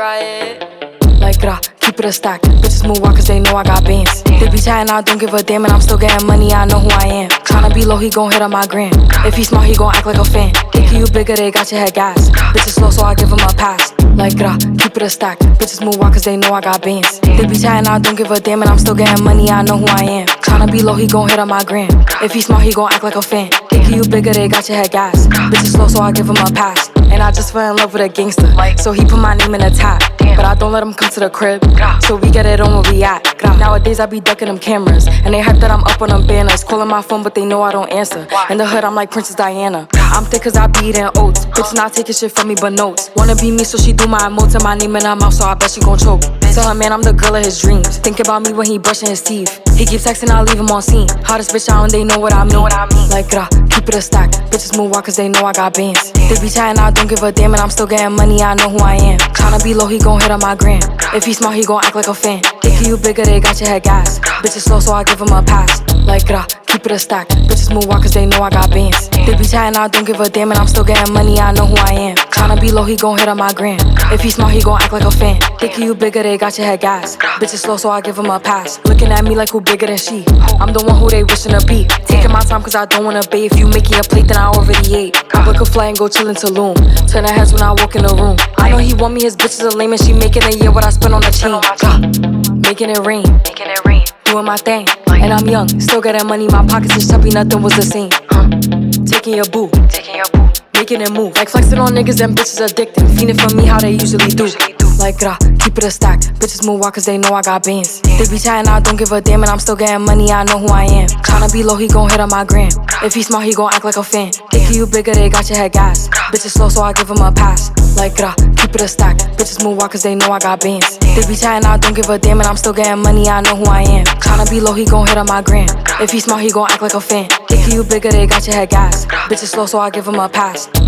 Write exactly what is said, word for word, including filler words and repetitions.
riot. Like grah, keep it a stack. Bitches move walk cause they know I got bands. They be chatting, I don't give a damn, and I'm still getting money, I know who I am. Tryna be low, he gon' hit on my gram. If he smart, he gon' act like a fan. Thinking you bigger, they got your head gas. Bitches slow, so I give him a pass. Like grah, keep it a stack. Bitches move walk cause they know I got bands. They be chatting, I don't give a damn, and I'm still getting money, I know who I am. Tryna be low, he gon' hit on my gram. If he smart, he gon' act like a fan. Thinking you bigger, they got your head gas. Bitches slow, so I give him a pass. And I just fell in love with a gangster, so he put my name in the top. But I don't let him come to the crib, so we get it on where we at. Nowadays I be ducking them cameras, and they hype that I'm up on them banners. Calling my phone, but they know I don't answer. In the hood, I'm like Princess Diana. I'm thick cause I be eating oats. Bitch not taking shit from me but notes. Wanna be me, so she do my emotes and my name in her mouth, so I bet she gon' choke. Tell her man I'm the girl of his dreams. Think about me when he brushing his teeth. He keep texting, I leave him on scene. Hottest bitch out and they know what I mean. Like grah, keep it a stack. Bitches move walk cause they know I got bands. They be chatting, I don't give a damn, and I'm still getting money, I know who I am. Tryna be low, he gon' hit on my gram. If he smart, he gon' act like a fan. Thinking you bigger, they got your head gas. Bitches slow, so I give him a pass. Like grah, keep it a stack. Bitches move walk cause they know I got bands. They be chatting, I don't give a damn, and I'm still getting money, I know who I am. Tryna be low, he gon' hit on my gram. If he smart, he gon' act like a fan. Thinking you bigger, they got your head gas. Bitches slow, so I give him a pass. Looking at me like who bigger than she. I'm the one who they wishing to be. Taking my time cause I don't wanna bait. If you making a plate, then I already ate. I book a flight and go chill in Tulum. Turn her heads when I walk in the room. I know he want me, his bitch is a lame, and she making a year what I spend on the chain. Making it rain, Making it rain. doing my thing. And I'm young, still getting money. My pockets is chubby, nothing was the same. Taking your boo, Taking your boo. making it move. Like flexing on niggas and bitches addicted. Fiending for me how they usually do. Like grah, keep it a stack. Bitches move walk cause they know I got bands. They be chatting, I don't give a damn, and I'm still getting money, I know who I am. Tryna be low, he gon' hit on my gram. If he smart, he gon' act like a fan. Thinking you bigger, they got your head gas. Bitches slow, so I give him a pass. Like grah, keep it a stack. Bitches move walk cause they know I got bands. They be chatting, I don't give a damn, and I'm still getting money, I know who I am. Tryna be low, he gon' hit on my gram. If he smart, he gon' act like a fan. Thinking you bigger, they got your head gas. Bitches slow, so I give him a pass.